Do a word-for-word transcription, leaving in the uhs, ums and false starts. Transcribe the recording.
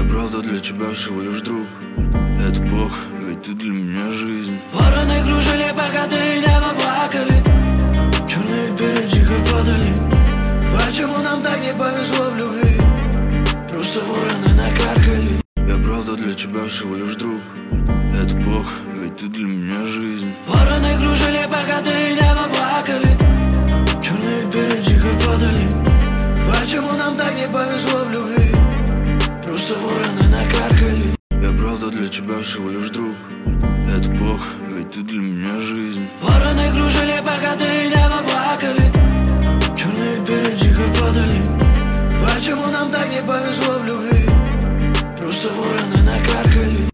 Я правда для тебя всего лишь друг. Это Бог, ведь ты для меня жизнь. Вороны кружили, пока ты небо плакали. Черные перья тихо падали. Почему нам так не повезло в любви? Просто вороны накаркали. Я правда для тебя всего лишь друг. Это Бог, ведь ты для меня жизнь. Вороны кружили, пока ты небо плакали. Черные перья тихо падали. Почему нам так не повезло в любви? Просто вороны накаркали. Я правда для тебя всего лишь друг. Это Бог, ведь ты для меня жизнь.